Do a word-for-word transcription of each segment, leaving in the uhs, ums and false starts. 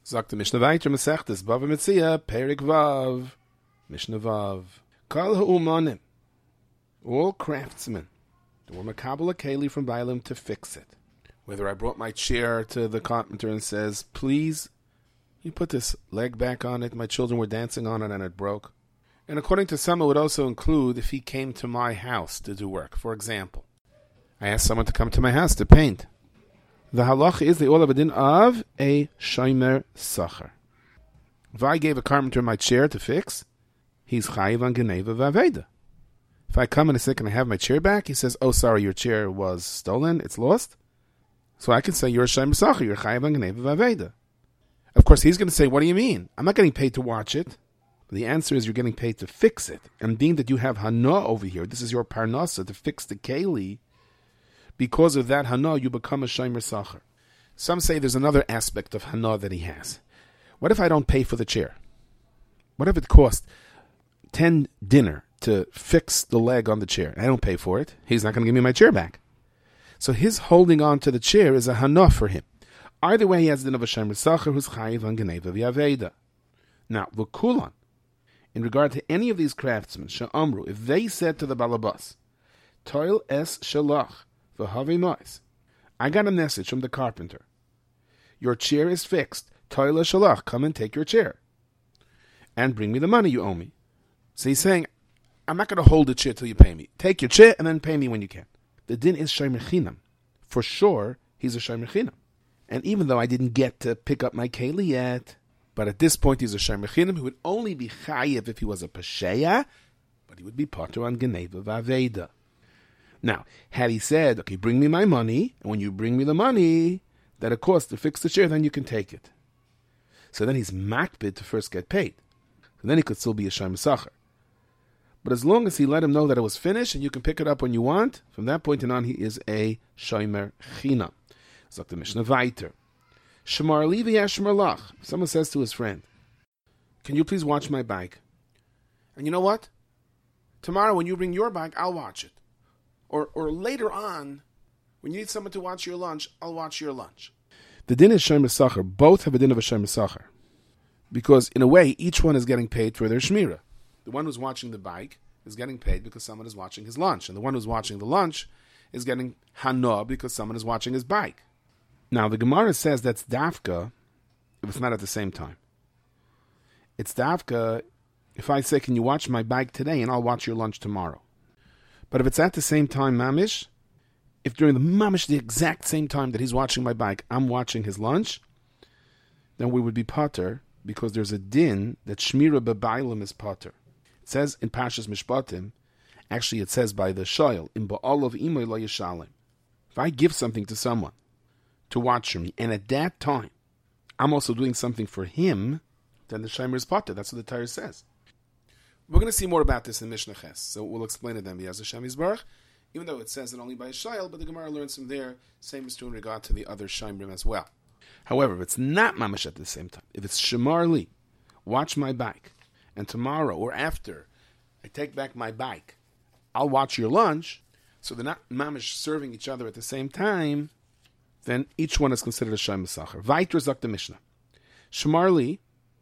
Sagt the Mishnah weiter, Masechtes Bava Metzia, Perik Vav, Mishnah Vav. Kal ha'umanim, all craftsmen, were makabel a keli from Bailam to fix it. Whether I brought my chair to the carpenter and says, please, you put this leg back on it, my children were dancing on it and it broke. And according to some, it would also include if he came to my house to do work. For example, I asked someone to come to my house to paint. The halach is the olav adin of a shomer sacher. If I gave a carpenter my chair to fix, he's chayiv on geneva v'aveda. If I come in a second and I have my chair back, he says, oh, sorry, your chair was stolen, it's lost. So I can say, you're a shomer sacher, you're chayiv on geneva v'aveda. Of course, he's going to say, what do you mean? I'm not getting paid to watch it. But the answer is you're getting paid to fix it. And being that you have hana over here, this is your parnasa to fix the keli, because of that hana, you become a shomer sacher. Some say there's another aspect of hana that he has. What if I don't pay for the chair? What if it cost ten dinner to fix the leg on the chair? I don't pay for it. He's not going to give me my chair back. So his holding on to the chair is a hana for him. Either way, he has the din of a shomer sacher who's chayiv on geneva v'aveda. Now, v'kulan, in regard to any of these craftsmen, she'amru, if they said to the balabas, toil es shalach, v'havi nois, I got a message from the carpenter. Your chair is fixed. Toil es shalach, come and take your chair. And bring me the money you owe me. So he's saying, I'm not going to hold the chair till you pay me. Take your chair and then pay me when you can. The din is shomer chinam. For sure, he's a shomer chinam. And even though I didn't get to pick up my keli yet, but at this point he's a shomer chinam who would only be chayiv if he was a pasheya, but he would be potter on geneva v'aveda. Now, had he said, okay, bring me my money, and when you bring me the money that it costs to fix the chair, then you can take it. So then he's makbid to first get paid. So then he could still be a shomer sacher. But as long as he let him know that it was finished and you can pick it up when you want, from that point on he is a shomer chinam. It's like the Mishnah weiter. Shemar li v'yashmar lach. Someone says to his friend, can you please watch my bike? And you know what? Tomorrow when you bring your bike, I'll watch it. Or or later on, when you need someone to watch your lunch, I'll watch your lunch. The din is shomer sacher. Both have a din of a shomer sacher. Because in a way, each one is getting paid for their shmira. The one who's watching the bike is getting paid because someone is watching his lunch. And the one who's watching the lunch is getting hana because someone is watching his bike. Now, the Gemara says that's dafka if it's not at the same time. It's dafka if I say, can you watch my bike today and I'll watch your lunch tomorrow. But if it's at the same time, mamish, if during the mamish, the exact same time that he's watching my bike, I'm watching his lunch, then we would be potter because there's a din that shmira b'bailim is potter. It says in Pashas Mishpatim, actually it says by the shoyl, in ba'alav imoy lo yishalim. If I give something to someone to watch for me, and at that time I'm also doing something for him, then the shomer is potter. That's what the Torah says. We're going to see more about this in Mishnah Ches, so we'll explain it then. B'yaz Hashem Yisbarach, even though it says it only by a shayl, but the Gemara learns from there. Same is true in regard to the other shayrim as well. However, if it's not mamash at the same time, if it's shemar li, watch my bike, and tomorrow or after I take back my bike, I'll watch your lunch, so they're not mamash serving each other at the same time, then each one is considered a shomer sacher. Vaiter zok the Mishnah. Shemar li,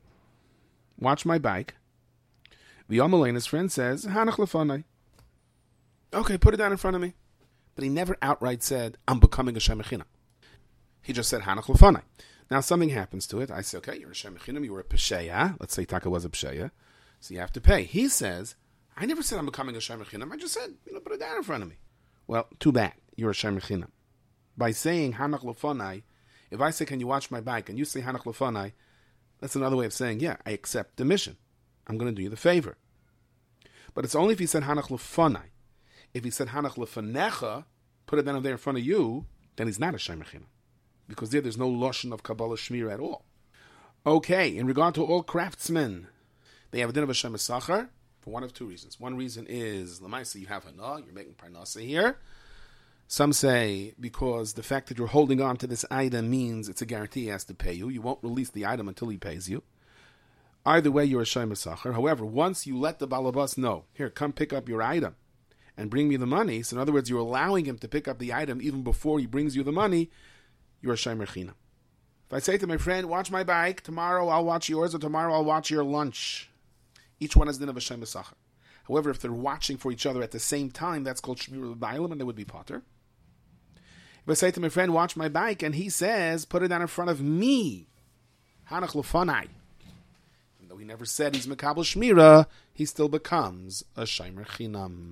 watch my bike. V'yamalei, his friend says, Hanach lefanai. Okay, put it down in front of me. But he never outright said, I'm becoming a shomer chinam. He just said, Hanach lefanai. Now something happens to it. I say, okay, you're a shomer chinam, you were a pesheya. Let's say Taka was a pesheya. So you have to pay. He says, I never said I'm becoming a shomer chinam. I just said, you know, put it down in front of me. Well, too bad. You're a shomer chinam. By saying, Hanach lefanai, if I say, can you watch my bike? And you say, Hanach lefanai, that's another way of saying, yeah, I accept the mission. I'm going to do you the favor. But it's only if he said Hanach lefanai. If he said Hanach lefanecha, put it down there in front of you, then he's not a shomer chinam. Because there, there's no loshon of Kabbalah Shmir at all. Okay, in regard to all craftsmen, they have a din of a shomer sacher for one of two reasons. One reason is, Lamaisa, you have hana, you're making parnasa here. Some say because the fact that you're holding on to this item means it's a guarantee he has to pay you. You won't release the item until he pays you. Either way, you're a shomer sacher. However, once you let the balabas know, here, come pick up your item and bring me the money. So in other words, you're allowing him to pick up the item even before he brings you the money. You're a shomer chinam. If I say to my friend, watch my bike, tomorrow I'll watch yours, or tomorrow I'll watch your lunch. Each one has din of a shem b'sachar. However, if they're watching for each other at the same time, that's called shmira b'bailim, and they would be potter. If I say to my friend, watch my bike, and he says, put it down in front of me, hanach l'fanai. Even though he never said he's mekabel shmira, he still becomes a shaymer chinam.